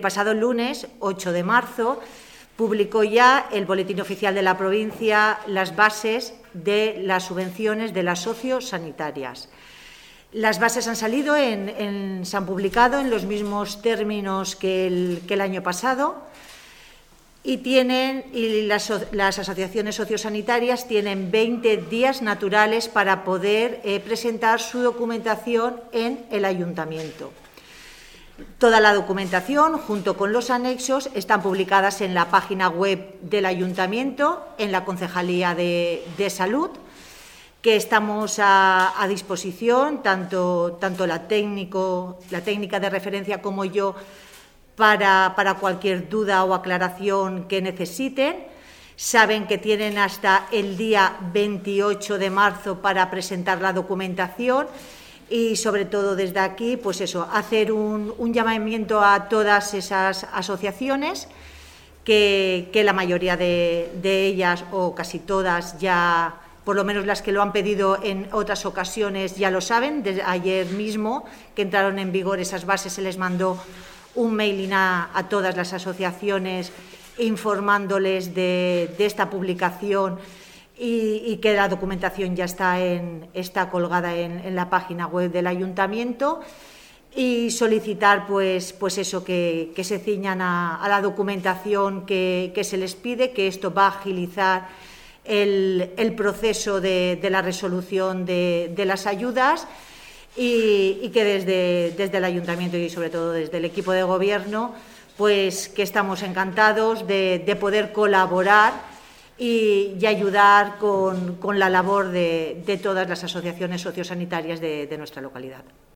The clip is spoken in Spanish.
pasado lunes, 8 de marzo, publicó ya el Boletín Oficial de la Provincia las bases de las subvenciones de las sociosanitarias. Las bases han salido, se han publicado en los mismos términos que el año pasado y las asociaciones sociosanitarias tienen 20 días naturales para poder presentar su documentación en el ayuntamiento. Toda la documentación, junto con los anexos, están publicadas en la página web del ayuntamiento, en la Concejalía de Salud, que estamos a disposición, tanto la técnica de referencia como yo, para cualquier duda o aclaración que necesiten. Saben que tienen hasta el día 28 de marzo para presentar la documentación y, sobre todo, desde aquí, pues eso, hacer un llamamiento a todas esas asociaciones, que la mayoría de ellas, o casi todas, ya, por lo menos las que lo han pedido en otras ocasiones, ya lo saben. Desde ayer mismo, que entraron en vigor esas bases, se les mandó un mailing a todas las asociaciones informándoles de esta publicación y que la documentación ya está colgada en la página web del ayuntamiento, y solicitar pues eso, que se ciñan a la documentación que se les pide, que esto va a agilizar el proceso de la resolución de las ayudas, y que desde el ayuntamiento y sobre todo desde el equipo de gobierno, pues que estamos encantados de poder colaborar y ayudar con la labor de todas las asociaciones sociosanitarias de nuestra localidad.